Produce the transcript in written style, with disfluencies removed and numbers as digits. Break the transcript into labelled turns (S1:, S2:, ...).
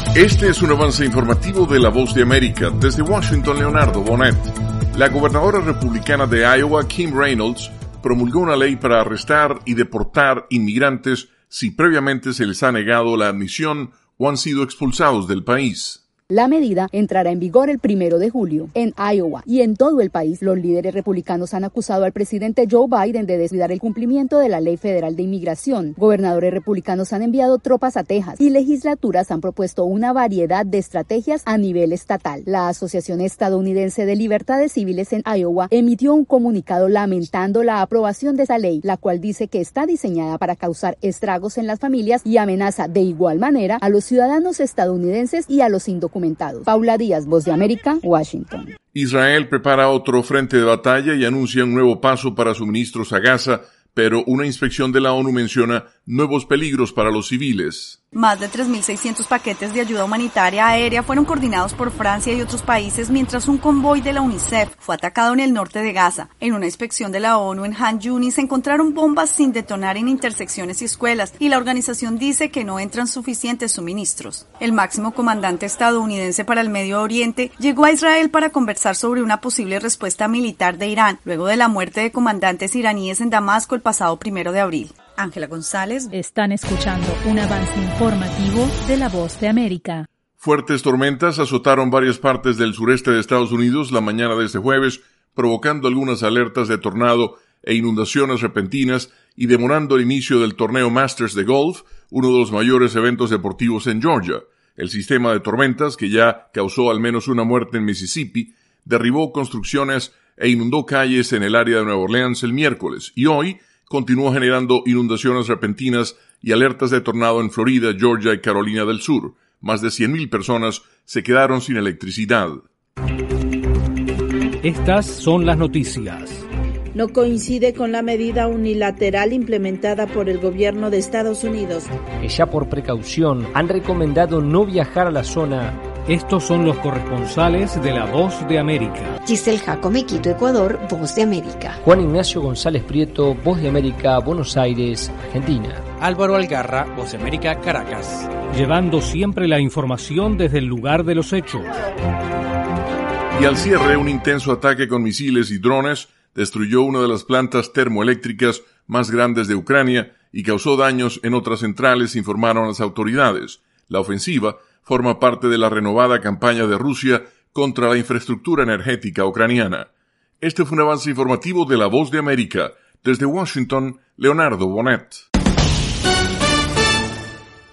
S1: Este es un avance informativo de La Voz de América. Desde Washington, Leonardo Bonet. La gobernadora republicana de Iowa, Kim Reynolds, promulgó una ley para arrestar y deportar inmigrantes si previamente se les ha negado la admisión o han sido expulsados del país.
S2: La medida entrará en vigor el 1 de julio. En Iowa y en todo el país, los líderes republicanos han acusado al presidente Joe Biden de descuidar el cumplimiento de la ley federal de inmigración. Gobernadores republicanos han enviado tropas a Texas y legislaturas han propuesto una variedad de estrategias a nivel estatal. La Asociación Estadounidense de Libertades Civiles en Iowa emitió un comunicado lamentando la aprobación de esa ley, la cual dice que está diseñada para causar estragos en las familias y amenaza de igual manera a los ciudadanos estadounidenses y a los indocumentados. Paula Díaz, Voz de América, Washington.
S1: Israel prepara otro frente de batalla y anuncia un nuevo paso para suministros a Gaza, pero una inspección de la ONU menciona nuevos peligros para los civiles.
S3: Más de 3.600 paquetes de ayuda humanitaria aérea fueron coordinados por Francia y otros países mientras un convoy de la UNICEF fue atacado en el norte de Gaza. En una inspección de la ONU en Han Yunis se encontraron bombas sin detonar en intersecciones y escuelas y la organización dice que no entran suficientes suministros. El máximo comandante estadounidense para el Medio Oriente llegó a Israel para conversar sobre una posible respuesta militar de Irán luego de la muerte de comandantes iraníes en Damasco el pasado 1 de abril. Ángela González.
S4: Están escuchando un avance informativo de La Voz de América.
S1: Fuertes tormentas azotaron varias partes del sureste de Estados Unidos la mañana de este jueves, provocando algunas alertas de tornado e inundaciones repentinas y demorando el inicio del torneo Masters de golf, uno de los mayores eventos deportivos en Georgia. El sistema de tormentas, que ya causó al menos una muerte en Mississippi, derribó construcciones e inundó calles en el área de Nueva Orleans el miércoles, y hoy continuó generando inundaciones repentinas y alertas de tornado en Florida, Georgia y Carolina del Sur. Más de 100,000 personas se quedaron sin electricidad.
S5: Estas son las noticias.
S6: No coincide con la medida unilateral implementada por el gobierno de Estados Unidos.
S7: Que ya por precaución han recomendado no viajar a la zona.
S5: Estos son los corresponsales de La Voz de América.
S8: Giselle Jacome, Quito, Ecuador, Voz de América.
S7: Juan Ignacio González Prieto, Voz de América, Buenos Aires, Argentina.
S9: Álvaro Algarra, Voz de América, Caracas.
S5: Llevando siempre la información desde el lugar de los hechos.
S1: Y al cierre, un intenso ataque con misiles y drones destruyó una de las plantas termoeléctricas más grandes de Ucrania y causó daños en otras centrales, informaron las autoridades. La ofensiva forma parte de la renovada campaña de Rusia contra la infraestructura energética ucraniana. Este fue un avance informativo de La Voz de América. Desde Washington, Leonardo Bonet.